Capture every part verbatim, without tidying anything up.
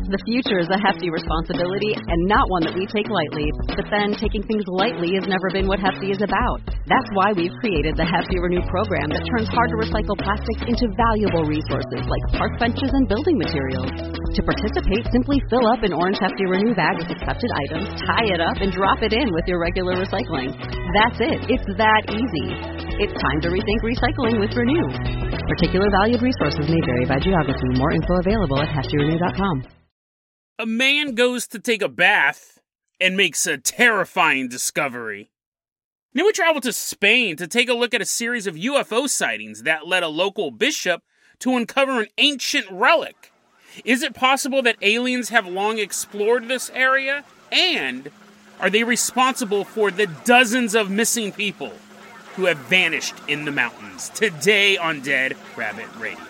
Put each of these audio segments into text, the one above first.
The future is a hefty responsibility and not one that we take lightly. But then, taking things lightly has never been what Hefty is about. That's why we've created the Hefty Renew program that turns hard-to-recycle plastics into valuable resources like park benches and building materials. To participate, simply fill up an orange Hefty Renew bag with accepted items, tie it up, and drop it in with your regular recycling. That's it. It's that easy. It's time to rethink recycling with Renew. Particular valued resources may vary by geography. More info available at hefty renew dot com. A man goes to take a bath and makes a terrifying discovery. Then we travel to Spain to take a look at a series of U F O sightings that led a local bishop to uncover an ancient relic. Is it possible that aliens have long explored this area? And are they responsible for the dozens of missing people who have vanished in the mountains? Today on Dead Rabbit Radio.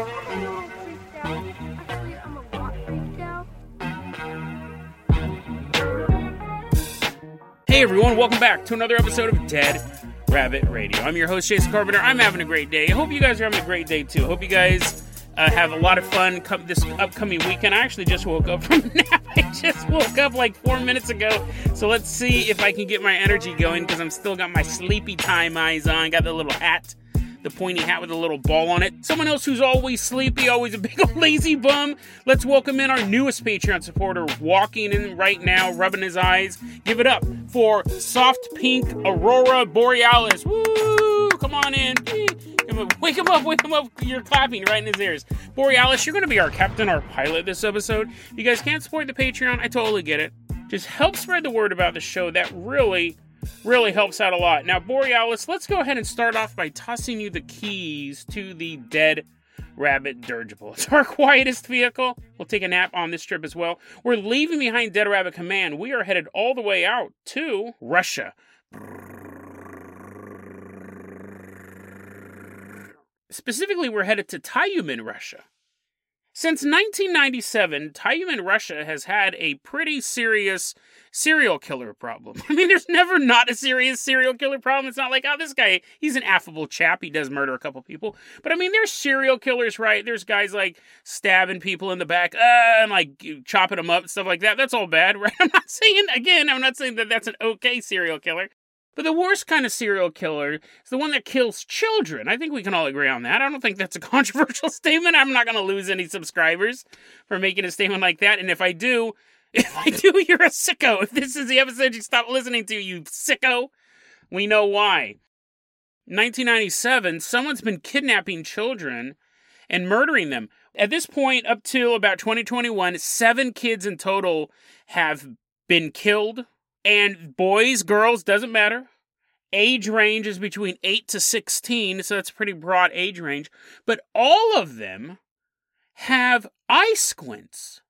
Hey everyone, welcome back to another episode of Dead Rabbit Radio. I'm your host, Jason Carpenter. I'm having a great day. I hope you guys are having a great day too. I hope you guys uh, have a lot of fun come this upcoming weekend. I actually just woke up from a nap. I just woke up like four minutes ago. So let's see if I can get my energy going because I'm still got my sleepy time eyes on. Got the little hat. The pointy hat with a little ball on it. Someone else who's always sleepy, always a big old lazy bum. Let's welcome in our newest Patreon supporter, walking in right now, rubbing his eyes. Give it up for Soft Pink Aurora Borealis. Woo! Come on in. Wake him up, wake him up. You're clapping right in his ears. Borealis, you're going to be our captain, our pilot this episode. If you guys can't support the Patreon, I totally get it. Just help spread the word about the show. That really... really helps out a lot. Now, Borealis, let's go ahead and start off by tossing you the keys to the Dead Rabbit Dirigible. It's our quietest vehicle. We'll take a nap on this trip as well. We're leaving behind Dead Rabbit Command. We are headed all the way out to Russia. Specifically, we're headed to Tyumen, Russia. Since nineteen ninety-seven, Tyumen, Russia has had a pretty serious serial killer problem. I mean, there's never not a serious serial killer problem. It's not like, oh, this guy, he's an affable chap. He does murder a couple people. But I mean, there's serial killers, right? There's guys like stabbing people in the back, uh, and like chopping them up and stuff like that. That's all bad, right? I'm not saying, again, I'm not saying that that's an okay serial killer. But the worst kind of serial killer is the one that kills children. I think we can all agree on that. I don't think that's a controversial statement. I'm not going to lose any subscribers for making a statement like that. And if I do, if I do, you're a sicko. If this is the episode you stop listening to, you sicko, we know why. nineteen ninety-seven, someone's been kidnapping children and murdering them. At this point, up till about twenty twenty-one, seven kids in total have been killed. And boys, girls, doesn't matter. Age range is between eight to sixteen, so that's a pretty broad age range. But all of them have eye squints.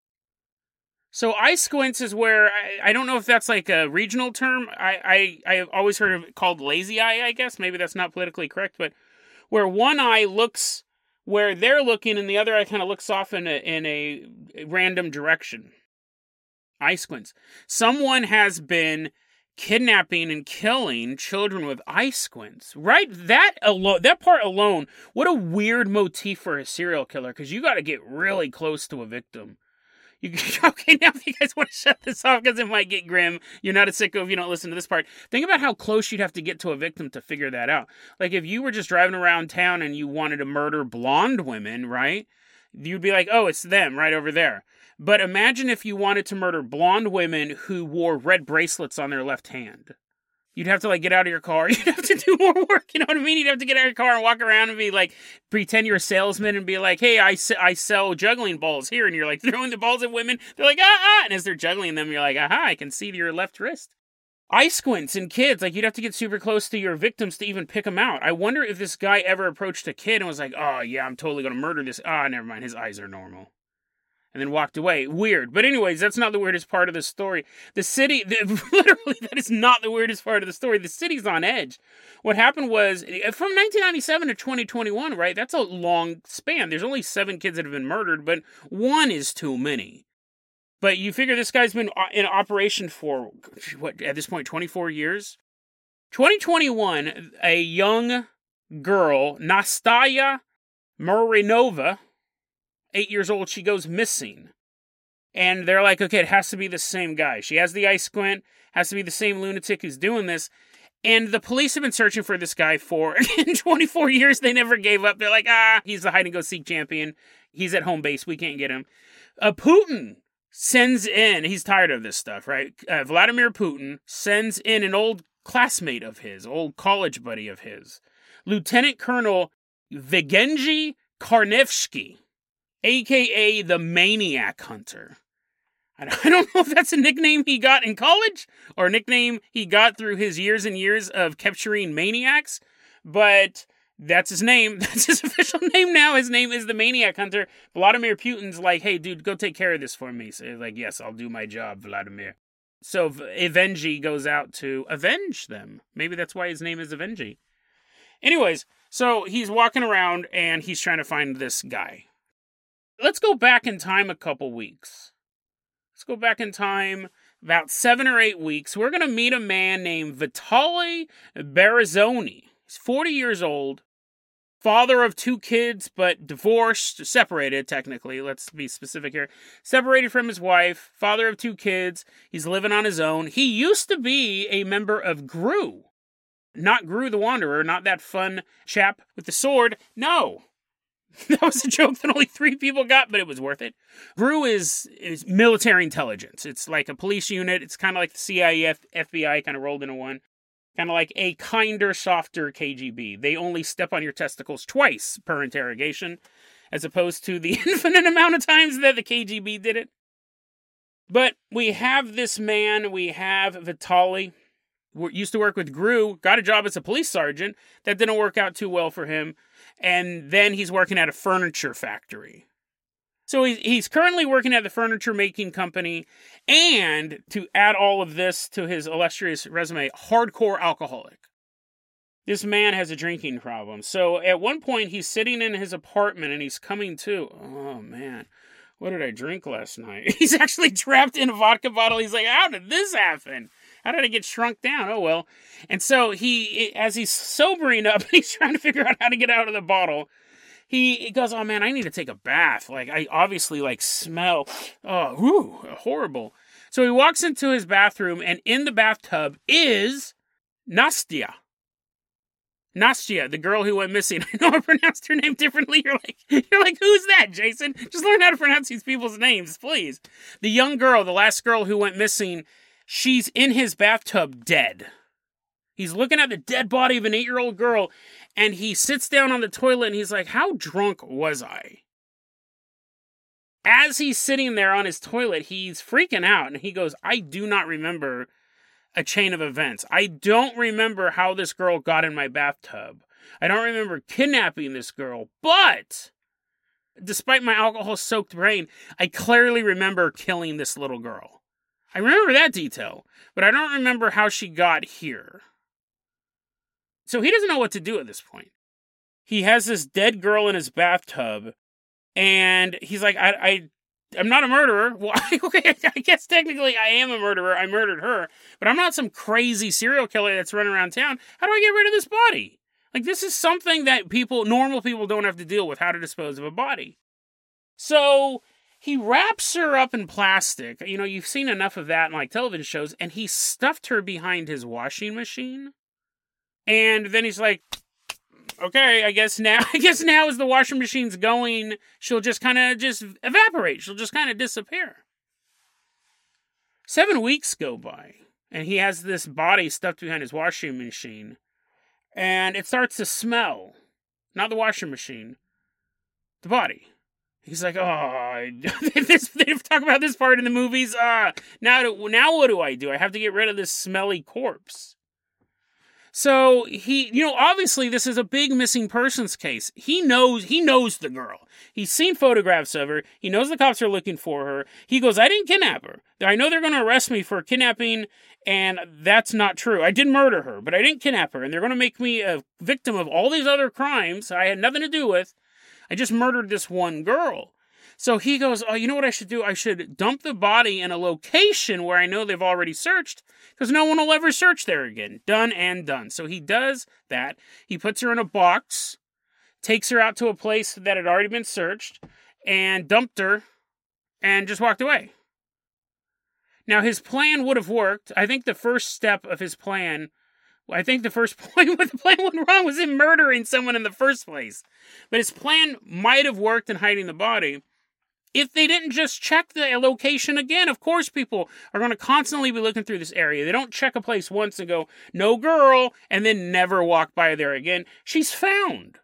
So eye squints is where, I, I don't know if that's like a regional term. I, I, I've always heard of it called lazy eye, I guess. Maybe that's not politically correct, but where one eye looks where they're looking and the other eye kind of looks off in a, in a random direction. Eye squints. Someone has been kidnapping and killing children with eye squints. Right? That alone, that part alone, what a weird motif for a serial killer, because you got to get really close to a victim. You, okay, now if you guys want to shut this off because it might get grim, you're not a sicko if you don't listen to this part. Think about how close you'd have to get to a victim to figure that out. Like if you were just driving around town and you wanted to murder blonde women, right? You'd be like, oh, it's them right over there. But imagine if you wanted to murder blonde women who wore red bracelets on their left hand. You'd have to, like, get out of your car. You'd have to do more work, you know what I mean? You'd have to get out of your car and walk around and be, like, pretend you're a salesman and be like, hey, I, I sell juggling balls here. And you're, like, throwing the balls at women. They're like, ah, ah. And as they're juggling them, you're like, aha, I can see your left wrist. Eye squints in kids, like, you'd have to get super close to your victims to even pick them out. I wonder if this guy ever approached a kid and was like, oh, yeah, I'm totally going to murder this. Ah, never mind, his eyes are normal. And then walked away. Weird. But anyways, that's not the weirdest part of the story. The city, the, literally, that is not the weirdest part of the story. The city's on edge. What happened was, from nineteen ninety-seven to twenty twenty-one, right, that's a long span. There's only seven kids that have been murdered, but one is too many. But you figure this guy's been in operation for, what, at this point, twenty-four years? twenty twenty-one, a young girl, Nastya Murinova, eight years old, she goes missing. And they're like, okay, it has to be the same guy. She has the eye squint, has to be the same lunatic who's doing this. And the police have been searching for this guy for twenty-four years. They never gave up. They're like, ah, he's the hide-and-go-seek champion. He's at home base. We can't get him. Uh, Putin sends in, he's tired of this stuff, right? Uh, Vladimir Putin sends in an old classmate of his, old college buddy of his, Lieutenant Colonel Yevgeny Karnevsky, a k a the Maniac Hunter. I don't know if that's a nickname he got in college or a nickname he got through his years and years of capturing maniacs, but that's his name. That's his official name now. His name is the Maniac Hunter. Vladimir Putin's like, hey, dude, go take care of this for me. So he's like, yes, I'll do my job, Vladimir. So Evengy goes out to avenge them. Maybe that's why his name is Evengy. Anyways, so he's walking around and he's trying to find this guy. Let's go back in time a couple weeks. Let's go back in time about seven or eight weeks. We're going to meet a man named Vitaly Berezovny. He's forty years old, father of two kids, but divorced, separated technically. Let's be specific here. Separated from his wife, father of two kids. He's living on his own. He used to be a member of Gru. Not Gru the Wanderer, not that fun chap with the sword. No. That was a joke that only three people got, but it was worth it. Gru is, is military intelligence. It's like a police unit. It's kind of like the C I A, F B I, kind of rolled into one. Kind of like a kinder, softer K G B. They only step on your testicles twice per interrogation, as opposed to the infinite amount of times that the K G B did it. But we have this man, we have Vitaly, who used to work with Gru, got a job as a police sergeant. That didn't work out too well for him. And then he's working at a furniture factory. So he's currently working at the furniture making company, and to add all of this to his illustrious resume, hardcore alcoholic. This man has a drinking problem. So at one point, he's sitting in his apartment and he's coming to, oh man, what did I drink last night? He's actually trapped in a vodka bottle. He's like, how did this happen? How did I get shrunk down? Oh, well. And so he, as he's sobering up, he's trying to figure out how to get out of the bottle. He, he goes, oh man, I need to take a bath. Like, I obviously like smell, oh, whew, horrible. So he walks into his bathroom, and in the bathtub is Nastya. Nastya, the girl who went missing. I know I pronounced her name differently. You're like, you're like, who's that, Jason? Just learn how to pronounce these people's names, please. The young girl, the last girl who went missing, she's in his bathtub dead. He's looking at the dead body of an eight-year-old girl, and he sits down on the toilet, and he's like, how drunk was I? As he's sitting there on his toilet, he's freaking out, and he goes, I do not remember a chain of events. I don't remember how this girl got in my bathtub. I don't remember kidnapping this girl, but despite my alcohol-soaked brain, I clearly remember killing this little girl. I remember that detail, but I don't remember how she got here. So he doesn't know what to do at this point. He has this dead girl in his bathtub, and he's like, I, I, I'm not a murderer. Well, okay, I guess technically I am a murderer. I murdered her, but I'm not some crazy serial killer that's running around town. How do I get rid of this body? Like, this is something that people, normal people don't have to deal with, how to dispose of a body. So he wraps her up in plastic. You know, you've seen enough of that in like television shows, and he stuffed her behind his washing machine. And then he's like, okay, I guess now, I guess now as the washing machine's going, she'll just kind of just evaporate. She'll just kind of disappear. Seven weeks go by, and he has this body stuffed behind his washing machine, and it starts to smell. Not the washing machine, the body. He's like, oh, this, they talk about this part in the movies. Uh, now, now what do I do? I have to get rid of this smelly corpse. So he, you know, obviously this is a big missing persons case. He knows, he knows the girl. He's seen photographs of her. He knows the cops are looking for her. He goes, I didn't kidnap her. I know they're going to arrest me for kidnapping, and that's not true. I did murder her, but I didn't kidnap her, and they're going to make me a victim of all these other crimes I had nothing to do with. I just murdered this one girl. So he goes, oh, you know what I should do? I should dump the body in a location where I know they've already searched, because no one will ever search there again. Done and done. So he does that. He puts her in a box, takes her out to a place that had already been searched, and dumped her, and just walked away. Now, his plan would have worked. I think the first step of his plan, I think the first point where the plan went wrong was him murdering someone in the first place. But his plan might have worked in hiding the body if they didn't just check the location again. Of course, people are going to constantly be looking through this area. They don't check a place once and go, no girl, and then never walk by there again. She's found.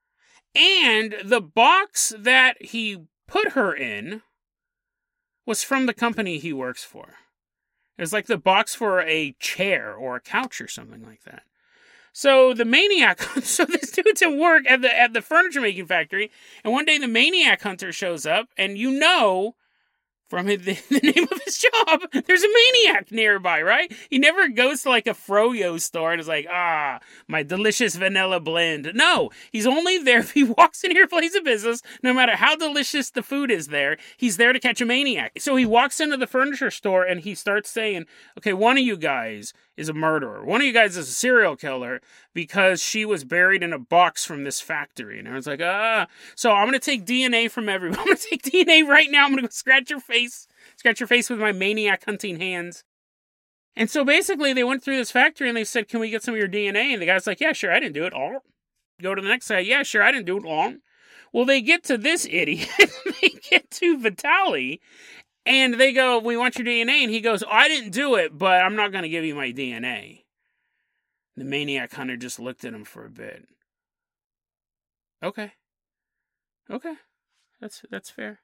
And the box that he put her in was from the company he works for. It was like the box for a chair or a couch or something like that. So the maniac, so this dude's at work at the at the furniture making factory, and one day the maniac hunter shows up, and you know from the, the name of his job, there's a maniac nearby, right? He never goes to like a Froyo store and is like, ah, my delicious vanilla blend. No, he's only there if he walks into your place of business, no matter how delicious the food is there, he's there to catch a maniac. So he walks into the furniture store and he starts saying, okay, one of you guys is a murderer. One of you guys is a serial killer because she was buried in a box from this factory. And I was like, ah, so I'm going to take D N A from everyone. I'm going to take D N A right now. I'm going to go scratch your face, scratch your face with my maniac hunting hands. And so basically they went through this factory and they said, can we get some of your D N A? And the guy's like, yeah, sure, I didn't do it. All. Go to the next guy. Yeah, sure, I didn't do it. All. Well, they get to this idiot. They get to Vitaly. And they go, we want your D N A. And he goes, oh, I didn't do it, but I'm not going to give you my D N A. The maniac hunter just looked at him for a bit. Okay. Okay. That's that's fair.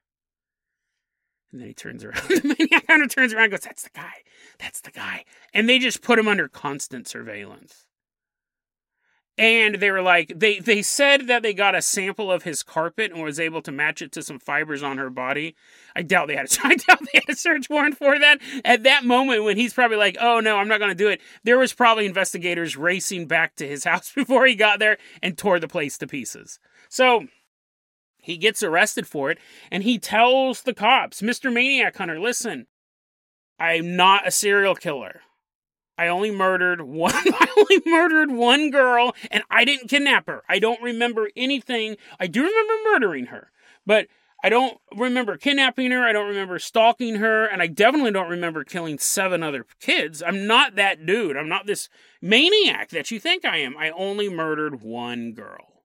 And then he turns around. The maniac hunter turns around and goes, that's the guy. That's the guy. And they just put him under constant surveillance. And they were like, they, they said that they got a sample of his carpet and was able to match it to some fibers on her body. I doubt they had a, I doubt they had a search warrant for that. At that moment when he's probably like, oh no, I'm not going to do it, there was probably investigators racing back to his house before he got there and tore the place to pieces. So he gets arrested for it and he tells the cops, Mister Maniac Hunter, listen, I'm not a serial killer. I only murdered one, I only murdered one girl, and I didn't kidnap her. I don't remember anything. I do remember murdering her, but I don't remember kidnapping her. I don't remember stalking her, and I definitely don't remember killing seven other kids. I'm not that dude. I'm not this maniac that you think I am. I only murdered one girl.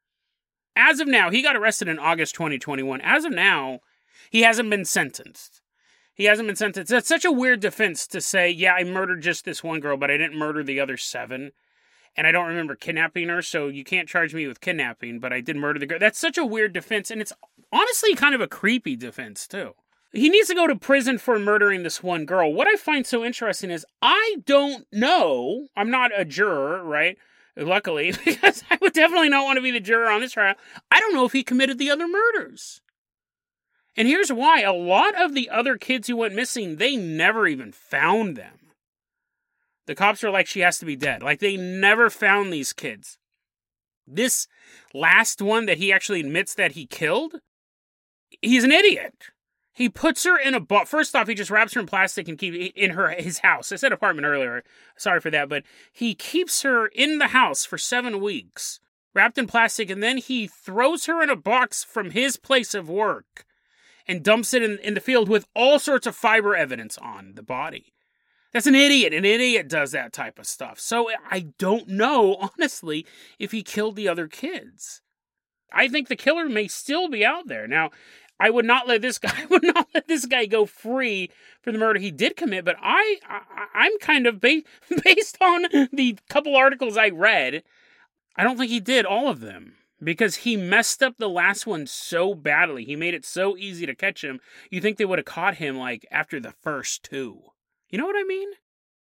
As of now, he got arrested in August twenty twenty-one. As of now, he hasn't been sentenced. He hasn't been sentenced. That's such a weird defense to say, yeah, I murdered just this one girl, but I didn't murder the other seven. And I don't remember kidnapping her, so you can't charge me with kidnapping, but I did murder the girl. That's such a weird defense, and it's honestly kind of a creepy defense, too. He needs to go to prison for murdering this one girl. What I find so interesting is I don't know. I'm not a juror, right? Luckily, because I would definitely not want to be the juror on this trial. I don't know if he committed the other murders. And here's why. A lot of the other kids who went missing, they never even found them. The cops are like, she has to be dead. Like, they never found these kids. This last one that he actually admits that he killed, he's an idiot. He puts her in a box. First off, he just wraps her in plastic and keeps in her his house. I said apartment earlier. Sorry for that. But he keeps her in the house for seven weeks, wrapped in plastic, and then he throws her in a box from his place of work and dumps it in, in the field with all sorts of fiber evidence on the body. That's an idiot. An idiot does that type of stuff. So I don't know, honestly, if he killed the other kids. I think the killer may still be out there. Now, I would not let this guy I would not let this guy go free for the murder he did commit, but I, I I'm kind of ba- based on the couple articles I read, I don't think he did all of them. Because he messed up the last one so badly. He made it so easy to catch him. You think they would have caught him, like, after the first two. You know what I mean?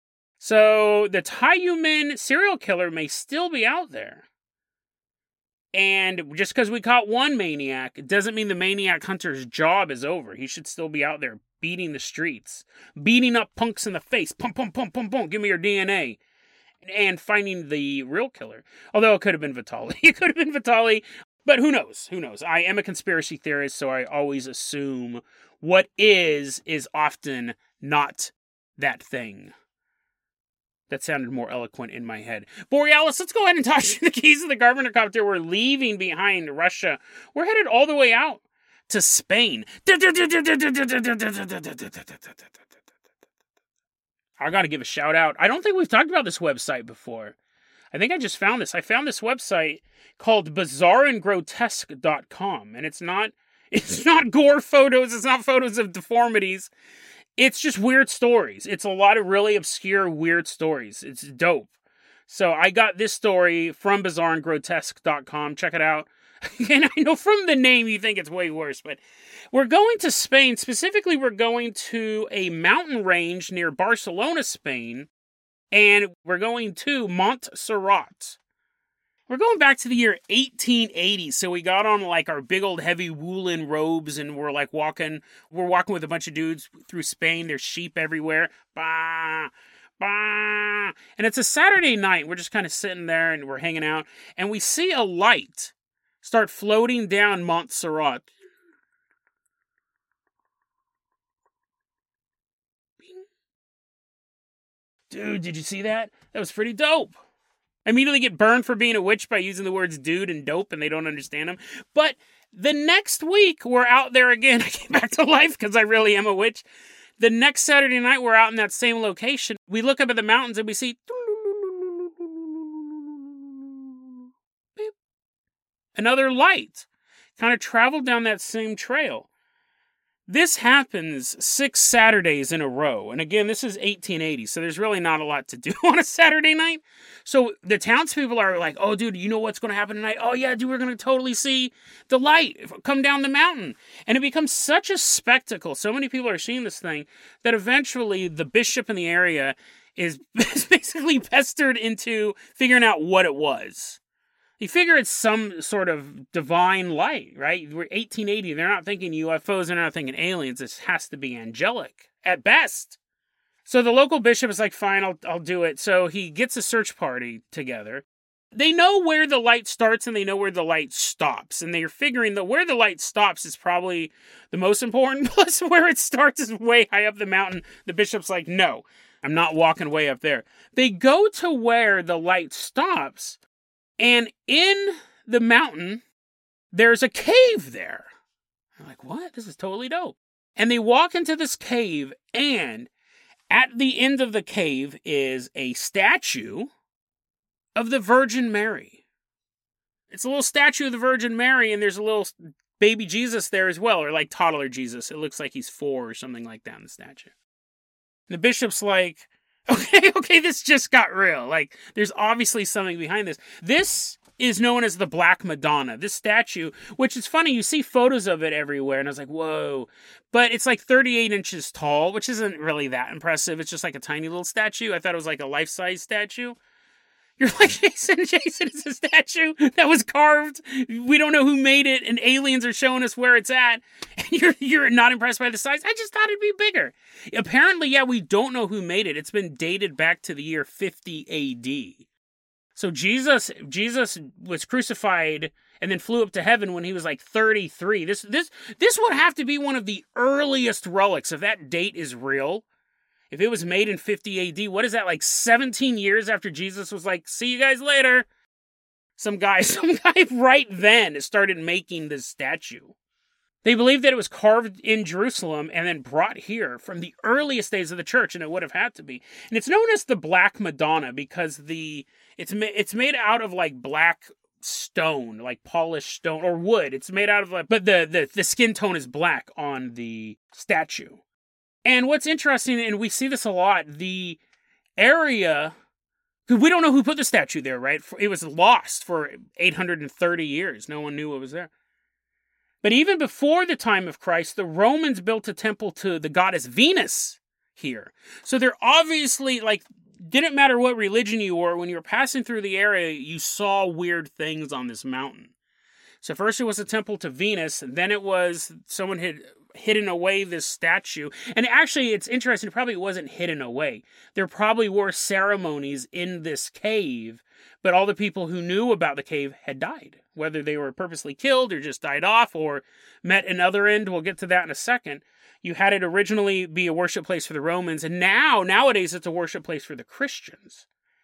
So, the Tyumen serial killer may still be out there. And just because we caught one maniac, it doesn't mean the maniac hunter's job is over. He should still be out there beating the streets. Beating up punks in the face. Pum, pum, pum, pum, pum. Give me your D N A. And finding the real killer. Although it could have been Vitaly. It could have been Vitaly. But who knows? Who knows? I am a conspiracy theorist, so I always assume what is, is often not that thing. That sounded more eloquent in my head. Borealis, let's go ahead and toss you the keys of the Governor-copter. We're leaving behind Russia. We're headed all the way out to Spain. I got to give a shout out. I don't think we've talked about this website before. I think I just found this. I found this website called bizarre and grotesque dot com, and it's not it's not gore photos, it's not photos of deformities. It's just weird stories. It's a lot of really obscure weird stories. It's dope. So I got this story from bizarre and grotesque dot com. Check it out. And I know from the name you think it's way worse, but we're going to Spain. Specifically, we're going to a mountain range near Barcelona, Spain, and we're going to Montserrat. We're going back to the year eighteen eighty, so we got on like our big old heavy woolen robes, and we're like walking, we're walking with a bunch of dudes through Spain. There's sheep everywhere. Bah, bah. And it's a Saturday night. We're just kind of sitting there and we're hanging out, and we see a light start floating down Montserrat. Dude, did you see that? That was pretty dope. I immediately get burned for being a witch by using the words dude and dope, and they don't understand them. But the next week, we're out there again. I came back to life because I really am a witch. The next Saturday night, we're out in that same location. We look up at the mountains and we see another light kind of traveled down that same trail. This happens six Saturdays in a row. And again, this is eighteen eighty, so there's really not a lot to do on a Saturday night. So the townspeople are like, oh, dude, you know what's going to happen tonight? Oh, yeah, dude, we're going to totally see the light come down the mountain. And it becomes such a spectacle. So many people are seeing this thing that eventually the bishop in the area is basically pestered into figuring out what it was. You figure it's some sort of divine light, right? We're eighteen eighty. They're not thinking U F Os. They're not thinking aliens. This has to be angelic at best. So the local bishop is like, fine, I'll, I'll do it. So he gets a search party together. They know where the light starts and they know where the light stops. And they're figuring that where the light stops is probably the most important. Plus where it starts is way high up the mountain. The bishop's like, no, I'm not walking way up there. They go to where the light stops. And in the mountain, there's a cave there. I'm like, what? This is totally dope. And they walk into this cave, and at the end of the cave is a statue of the Virgin Mary. It's a little statue of the Virgin Mary, and there's a little baby Jesus there as well, or like toddler Jesus. It looks like he's four or something like that in the statue. And the bishop's like, Okay, okay, this just got real. Like, there's obviously something behind this. This is known as the Black Madonna. This statue, which is funny, you see photos of it everywhere, and I was like, whoa. But it's like thirty-eight inches tall, which isn't really that impressive. It's just like a tiny little statue. I thought it was like a life-size statue. You're like, Jason, Jason, it's a statue that was carved. We don't know who made it, and aliens are showing us where it's at. And you're you're not impressed by the size? I just thought it'd be bigger. Apparently, yeah, we don't know who made it. It's been dated back to the year fifty A D. So Jesus, Jesus was crucified and then flew up to heaven when he was like thirty-three. This this this would have to be one of the earliest relics, if that date is real. If it was made in fifty A D, what is that, like seventeen years after Jesus was like, see you guys later? Some guy, some guy right then started making this statue. They believe that it was carved in Jerusalem and then brought here from the earliest days of the church, and it would have had to be. And it's known as the Black Madonna because the it's ma- it's made out of like black stone, like polished stone or wood. It's made out of like, but the the, the skin tone is black on the statue. And what's interesting, and we see this a lot, the area, because we don't know who put the statue there, right? It was lost for eight hundred thirty years. No one knew it was there. But even before the time of Christ, the Romans built a temple to the goddess Venus here. So they're obviously, like, didn't matter what religion you were, when you were passing through the area, you saw weird things on this mountain. So first it was a temple to Venus, and then it was someone had hidden away this statue. And actually, it's interesting, it probably wasn't hidden away. There probably were ceremonies in this cave, but all the people who knew about the cave had died. Whether they were purposely killed or just died off or met another end, we'll get to that in a second. You had it originally be a worship place for the Romans, and now, nowadays, it's a worship place for the Christians.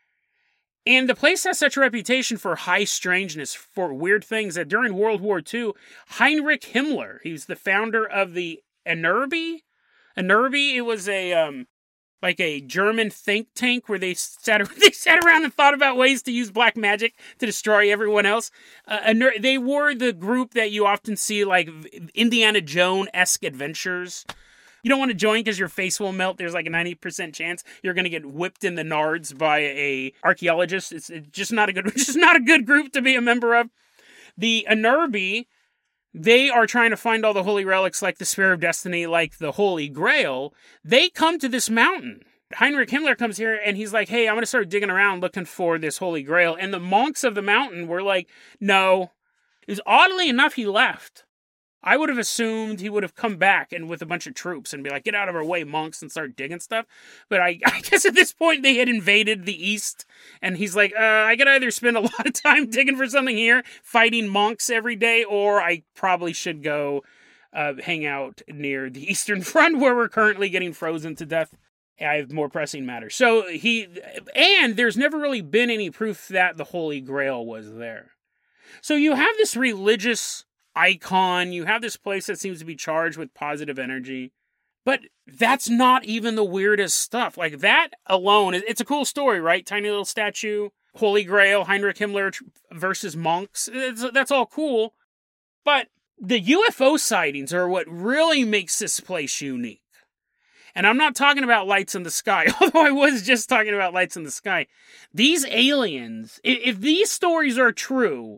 And the place has such a reputation for high strangeness, for weird things, that during World War Two, Heinrich Himmler, he's the founder of the Enerby. Enerby, it was a um, like a German think tank where they sat they sat around and thought about ways to use black magic to destroy everyone else. Uh, a ner- they were the group that you often see like Indiana Jones-esque adventures. You don't want to join because your face will melt. There's like a ninety percent chance you're going to get whipped in the nards by a archaeologist. It's, it's just not a good, just not a good group to be a member of. The Anerbi, they are trying to find all the holy relics like the Spear of Destiny, like the Holy Grail. They come to this mountain. Heinrich Himmler comes here and he's like, hey, I'm going to start digging around looking for this Holy Grail. And the monks of the mountain were like, no. It was oddly enough, he left. I would have assumed he would have come back and with a bunch of troops and be like, get out of our way, monks, and start digging stuff. But I, I guess at this point they had invaded the east. And he's like, uh, I could either spend a lot of time digging for something here, fighting monks every day, or I probably should go uh, hang out near the Eastern Front where we're currently getting frozen to death. I have more pressing matters. So he, and there's never really been any proof that the Holy Grail was there. So you have this religious icon, you have this place that seems to be charged with positive energy, but that's not even the weirdest stuff. Like that alone, it's a cool story, right? Tiny little statue, Holy Grail, Heinrich Himmler versus monks. It's, that's all cool, but the U F O sightings are what really makes this place unique. And I'm not talking about lights in the sky, although I was just talking about lights in the sky. These aliens, if these stories are true,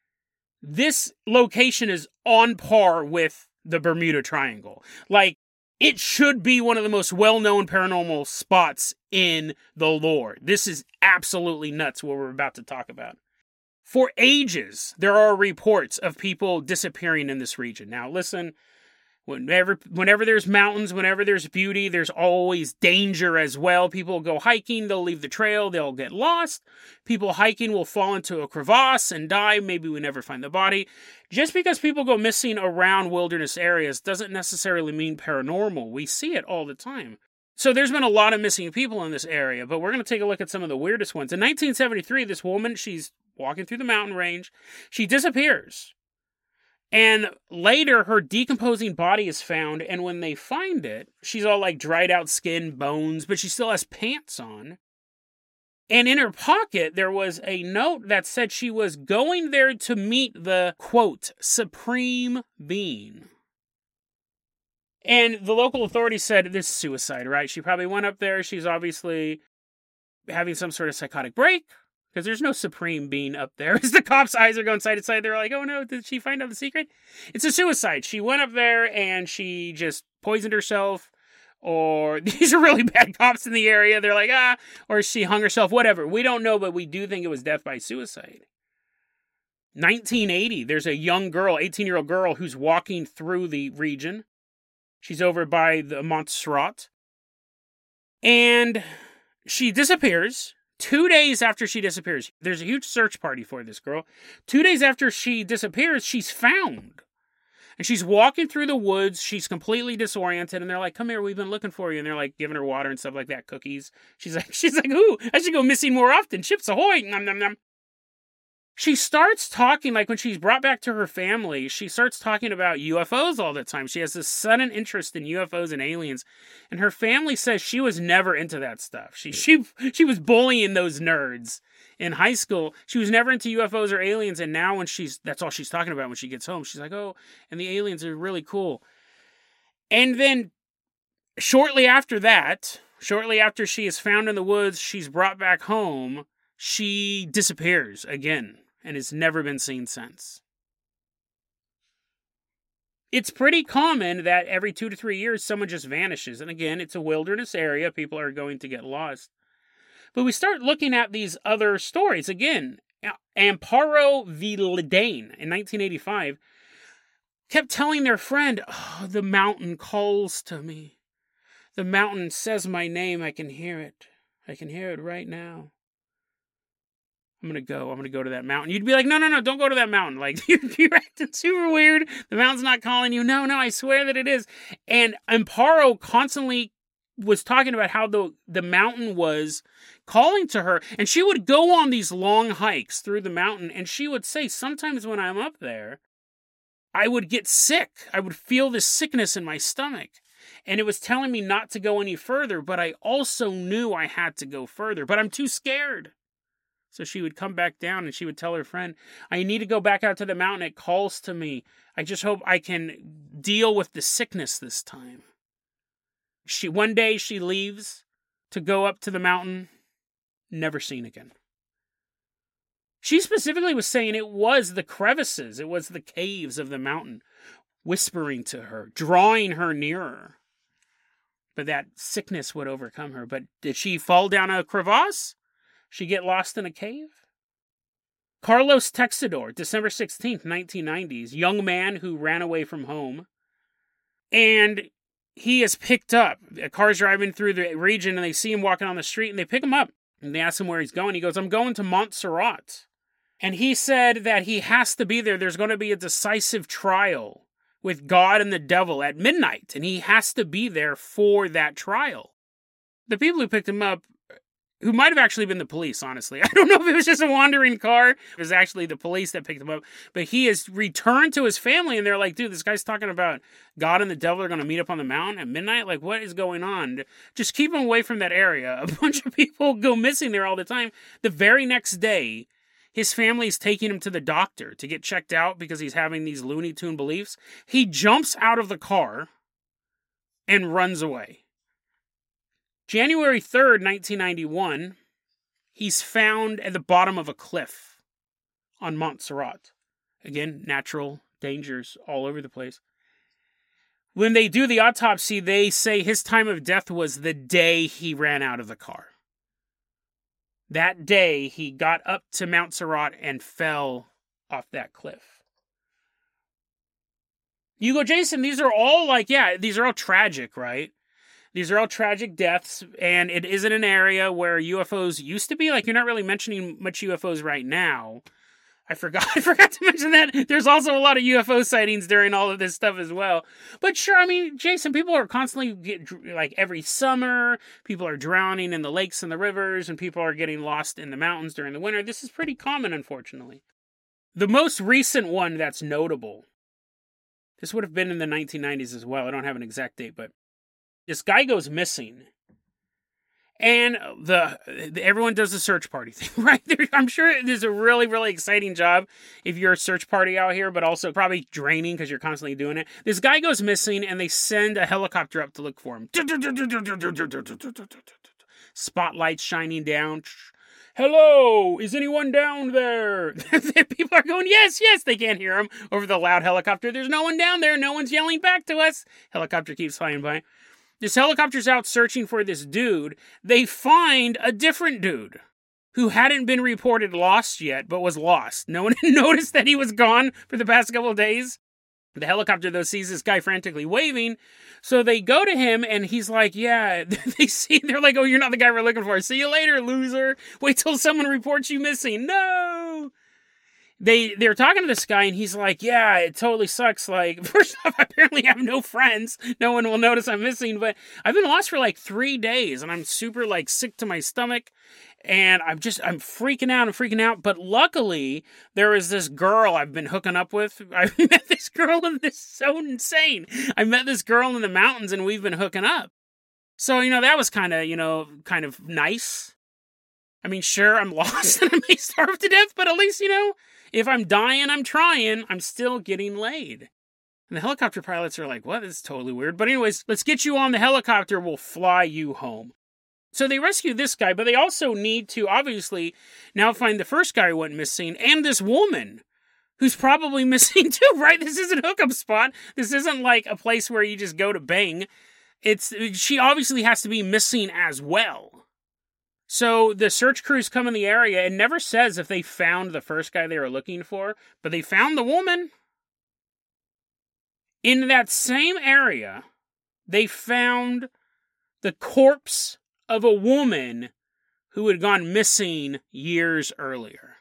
this location is on par with the Bermuda Triangle. Like, it should be one of the most well-known paranormal spots in the lore. This is absolutely nuts what we're about to talk about. For ages, there are reports of people disappearing in this region. Now, listen, whenever whenever there's mountains, whenever there's beauty, there's always danger as well. People go hiking, they'll leave the trail, they'll get lost. People hiking will fall into a crevasse and die. Maybe we never find the body. Just because people go missing around wilderness areas doesn't necessarily mean paranormal. We see it all the time. So there's been a lot of missing people in this area, but we're going to take a look at some of the weirdest ones. In nineteen seventy-three, this woman, she's walking through the mountain range. She disappears. And later, her decomposing body is found, and when they find it, she's all like dried out skin, bones, but she still has pants on. And in her pocket, there was a note that said she was going there to meet the, quote, supreme being. And the local authorities said, this is suicide, right? She probably went up there. She's obviously having some sort of psychotic break. Because there's no supreme being up there. As the cops' eyes are going side to side, they're like, oh no, did she find out the secret? It's a suicide. She went up there and she just poisoned herself. Or these are really bad cops in the area. They're like, ah, or she hung herself, whatever. We don't know, but we do think it was death by suicide. nineteen eighty, there's a young girl, eighteen-year-old girl, who's walking through the region. She's over by the Montserrat. And she disappears. Two days after she disappears, there's a huge search party for this girl. Two days after she disappears, she's found. And she's walking through the woods. She's completely disoriented. And they're like, come here, we've been looking for you. And they're like giving her water and stuff like that, cookies. She's like, she's like, ooh, I should go missing more often. Chips ahoy. Nom, nom, nom. She starts talking, like when she's brought back to her family, she starts talking about U F Os all the time. She has this sudden interest in U F Os and aliens. And her family says she was never into that stuff. She she she was bullying those nerds in high school. She was never into U F Os or aliens. And now when she's, that's all she's talking about when she gets home. She's like, oh, and the aliens are really cool. And then shortly after that, shortly after she is found in the woods, she's brought back home. She disappears again and has never been seen since. It's pretty common that every two to three years someone just vanishes. And again, it's a wilderness area. People are going to get lost. But we start looking at these other stories. Again, Amparo Villadane in nineteen eighty-five kept telling their friend, oh, the mountain calls to me. The mountain says my name. I can hear it. I can hear it right now. I'm going to go. I'm going to go to that mountain. You'd be like, no, no, no, don't go to that mountain. Like, you're, you're acting super weird. The mountain's not calling you. No, no, I swear that it is. And Amparo constantly was talking about how the, the mountain was calling to her. And she would go on these long hikes through the mountain. And she would say, sometimes when I'm up there, I would get sick. I would feel this sickness in my stomach. And it was telling me not to go any further, but I also knew I had to go further, but I'm too scared. So she would come back down and she would tell her friend, I need to go back out to the mountain. It calls to me. I just hope I can deal with the sickness this time. She one day she leaves to go up to the mountain, never seen again. She specifically was saying it was the crevices, it was the caves of the mountain, whispering to her, drawing her nearer. But that sickness would overcome her. But did she fall down a crevasse? She get lost in a cave? Carlos Texidor, December sixteenth, nineteen nineties, young man who ran away from home. And he is picked up. A car's driving through the region and they see him walking on the street and they pick him up. And they ask him where he's going. He goes, I'm going to Montserrat. And he said that he has to be there. There's going to be a decisive trial with God and the devil at midnight. And he has to be there for that trial. The people who picked him up, who might have actually been the police, honestly. I don't know if it was just a wandering car. It was actually the police that picked him up. But he has returned to his family, and they're like, dude, this guy's talking about God and the devil are going to meet up on the mountain at midnight? Like, what is going on? Just keep him away from that area. A bunch of people go missing there all the time. The very next day, his family's taking him to the doctor to get checked out because he's having these Looney Tune beliefs. He jumps out of the car and runs away. January third, nineteen ninety-one, he's found at the bottom of a cliff on Montserrat. Again, natural dangers all over the place. When they do the autopsy, they say his time of death was the day he ran out of the car. That day, he got up to Montserrat and fell off that cliff. You go, Jason, these are all like, yeah, these are all tragic, right? These are all tragic deaths, and it isn't an area where U F Os used to be. Like, you're not really mentioning much U F Os right now. I forgot I forgot to mention that. There's also a lot of U F O sightings during all of this stuff as well. But sure, I mean, Jason, people are constantly, get, like, every summer, people are drowning in the lakes and the rivers, and people are getting lost in the mountains during the winter. This is pretty common, unfortunately. The most recent one that's notable, this would have been in the nineteen nineties as well. I don't have an exact date, but this guy goes missing, and the, the everyone does a search party thing, right? There, I'm sure there's a really, really exciting job if you're a search party out here, but also probably draining because you're constantly doing it. This guy goes missing, and they send a helicopter up to look for him. Spotlights shining down. Hello, is anyone down there? People are going, yes, yes. They can't hear him over the loud helicopter. There's no one down there. No one's yelling back to us. Helicopter keeps flying by. This helicopter's out searching for this dude. They find a different dude who hadn't been reported lost yet, but was lost. No one noticed that he was gone for the past couple of days. The helicopter, though, sees this guy frantically waving. So they go to him, and he's like, yeah, they see, they're like, oh, you're not the guy we're looking for. See you later, loser. Wait till someone reports you missing. No! They, they're talking to this guy, and he's like, yeah, it totally sucks. Like, first off, I apparently have no friends. No one will notice I'm missing, but I've been lost for like three days, and I'm super, like, sick to my stomach, and I'm just, I'm freaking out, I'm freaking out, but luckily, there is this girl I've been hooking up with. I met this girl, and this is so insane. I met this girl in the mountains, and we've been hooking up. So, you know, that was kind of, you know, kind of nice. I mean, sure, I'm lost, and I may starve to death, but at least, you know, if I'm dying, I'm trying, I'm still getting laid. And the helicopter pilots are like, what? This is totally weird. But anyways, let's get you on the helicopter. We'll fly you home. So they rescue this guy, but they also need to, obviously, now find the first guy who went missing and this woman who's probably missing too, right? This isn't a hookup spot. This isn't like a place where you just go to bang. It's, she obviously has to be missing as well. So the search crews come in the area. It never says if they found the first guy they were looking for, but they found the woman. In that same area, they found the corpse of a woman who had gone missing years earlier.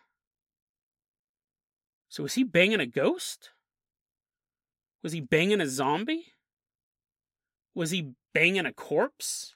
So was he banging a ghost? Was he banging a zombie? Was he banging a corpse?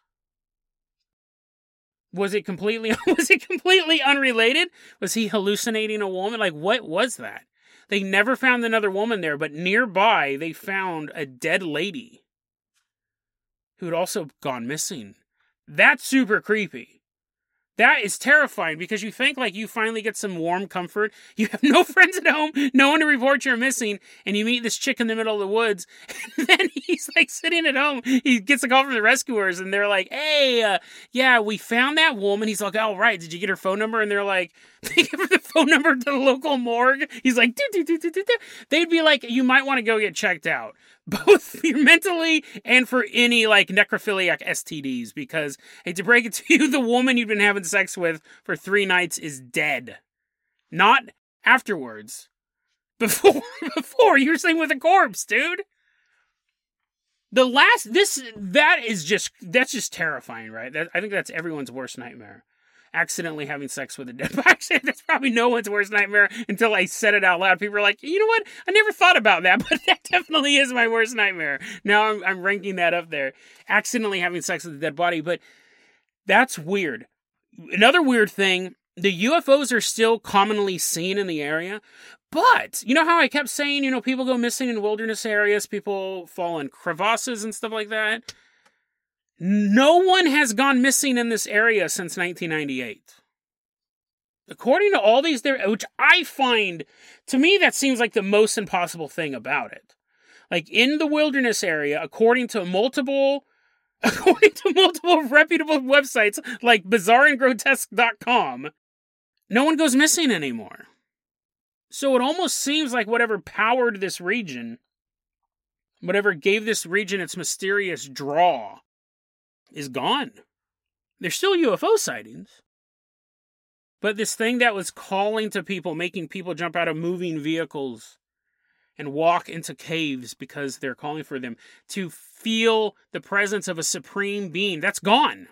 Was it completely was it completely unrelated? Was he hallucinating a woman? Like, what was that? They never found another woman there, but nearby they found a dead lady who had also gone missing. That's super creepy. That is terrifying because you think like you finally get some warm comfort. You have no friends at home, no one to report you're missing, and you meet this chick in the middle of the woods, and then he's like sitting at home. He gets a call from the rescuers, and they're like, hey, uh, yeah, we found that woman. He's like, oh, right, did you get her phone number? And they're like, they give her the phone number to the local morgue. He's like, do, do, do, do, do, do. They'd be like, you might want to go get checked out. Both mentally and for any like necrophiliac S T Ds, because I hate to break it to you, the woman you've been having sex with for three nights is dead. Not afterwards. Before, before you were sleeping with a corpse, dude. The last, this, that is just, that's just terrifying, right? That, I think that's everyone's worst nightmare. Accidentally having sex with a dead body. Actually, that's probably no one's worst nightmare until I said it out loud. People are like, you know what? I never thought about that, but that definitely is my worst nightmare. Now I'm, I'm ranking that up there. Accidentally having sex with a dead body, but that's weird. Another weird thing, the U F Os are still commonly seen in the area, but you know how I kept saying, you know, people go missing in wilderness areas, people fall in crevasses and stuff like that? No one has gone missing in this area since nineteen ninety-eight. According to all these, there, which I find, to me, that seems like the most impossible thing about it. Like in the wilderness area, according to multiple, according to multiple reputable websites like bizarre and grotesque dot com, no one goes missing anymore. So it almost seems like whatever powered this region, whatever gave this region its mysterious draw, is gone. There's still U F O sightings. But this thing that was calling to people, making people jump out of moving vehicles and walk into caves because they're calling for them, to feel the presence of a supreme being, that's gone.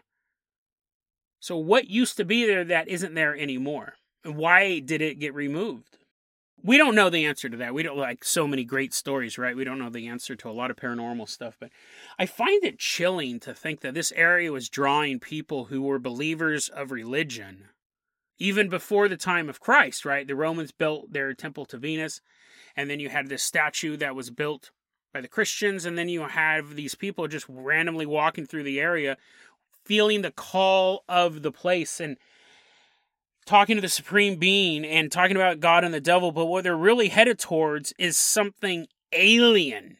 So what used to be there that isn't there anymore? And why did it get removed? We don't know the answer to that. We don't, like so many great stories, right? We don't know the answer to a lot of paranormal stuff, but I find it chilling to think that this area was drawing people who were believers of religion, even before the time of Christ, right? The Romans built their temple to Venus, and then you had this statue that was built by the Christians, and then you have these people just randomly walking through the area, feeling the call of the place, and talking to the supreme being and talking about God and the devil, but what they're really headed towards is something alien.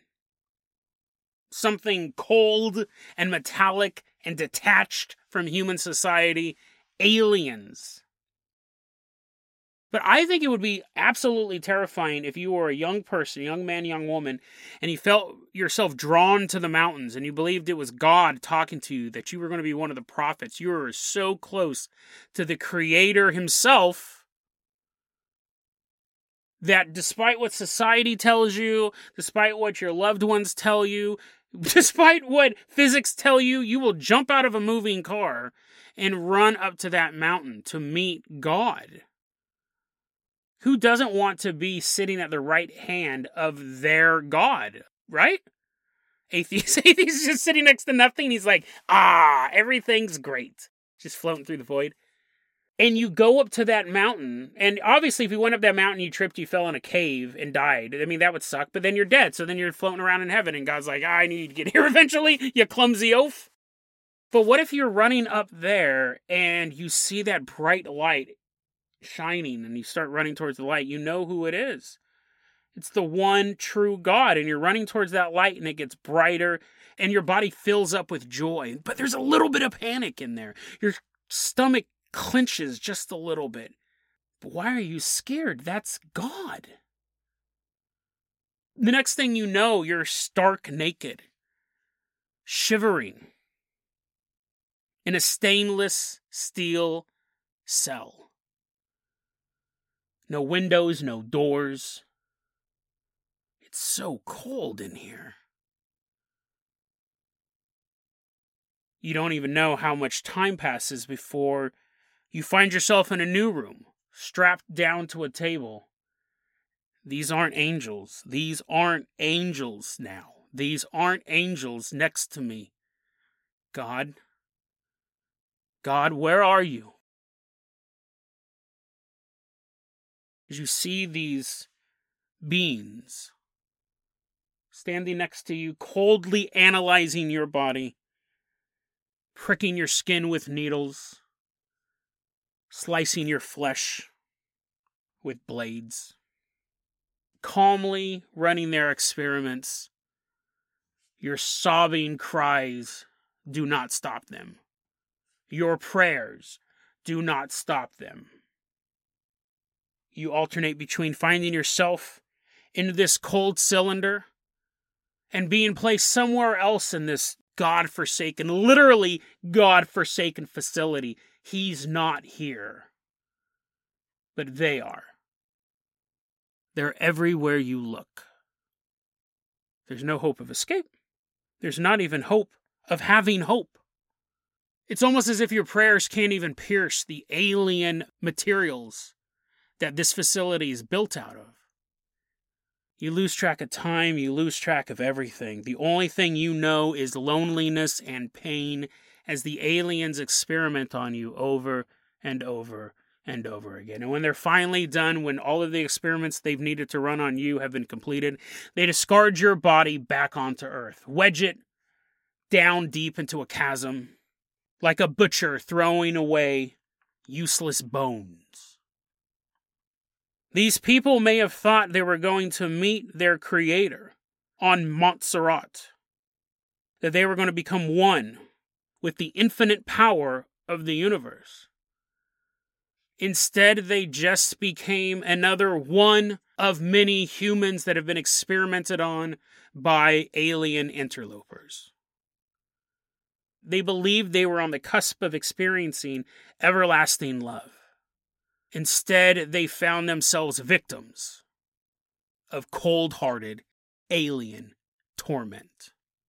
Something cold and metallic and detached from human society. Aliens. But I think it would be absolutely terrifying if you were a young person, young man, young woman, and you felt yourself drawn to the mountains and you believed it was God talking to you, that you were going to be one of the prophets. You were so close to the Creator himself that despite what society tells you, despite what your loved ones tell you, despite what physics tell you, you will jump out of a moving car and run up to that mountain to meet God. Who doesn't want to be sitting at the right hand of their God, right? Atheist, atheist is just sitting next to nothing. He's like, ah, everything's great. Just floating through the void. And you go up to that mountain, and obviously if you went up that mountain, you tripped, you fell in a cave and died. I mean, that would suck, but then you're dead, so then you're floating around in heaven, and God's like, ah, I need you to get here eventually, you clumsy oaf. But what if you're running up there, and you see that bright light shining and you start running towards the light? You know who it is. It's the one true God, and you're running towards that light and it gets brighter and your body fills up with joy, but there's a little bit of panic in there. Your stomach clenches just a little bit. But why are you scared? That's God. The next thing you know, you're stark naked, shivering in a stainless steel cell. No windows, no doors. It's so cold in here. You don't even know how much time passes before you find yourself in a new room, strapped down to a table. These aren't angels. These aren't angels now. These aren't angels next to me. God, God, where are you? As you see these beings standing next to you, coldly analyzing your body, pricking your skin with needles, slicing your flesh with blades, calmly running their experiments. Your sobbing cries do not stop them. Your prayers do not stop them. You alternate between finding yourself in this cold cylinder and being placed somewhere else in this God-forsaken, literally God-forsaken facility. He's not here. But they are. They're everywhere you look. There's no hope of escape. There's not even hope of having hope. It's almost as if your prayers can't even pierce the alien materials that this facility is built out of. You lose track of time, you lose track of everything. The only thing you know is loneliness and pain as the aliens experiment on you over and over and over again. And when they're finally done, when all of the experiments they've needed to run on you have been completed, they discard your body back onto Earth, wedge it down deep into a chasm, like a butcher throwing away useless bones. These people may have thought they were going to meet their creator on Montserrat, that they were going to become one with the infinite power of the universe. Instead, they just became another one of many humans that have been experimented on by alien interlopers. They believed they were on the cusp of experiencing everlasting love. Instead, they found themselves victims of cold-hearted alien torment.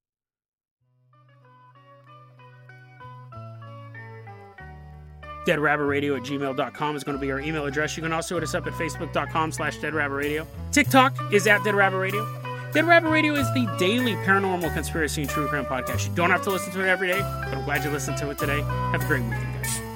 deadrabbitradio at gmail dot com is going to be our email address. You can also hit us up at facebook.com slash deadrabbitradio. TikTok is at deadrabbitradio. Dead Rabbit Radio is the daily paranormal conspiracy and true crime podcast. You don't have to listen to it every day, but I'm glad you listened to it today. Have a great weekend, guys.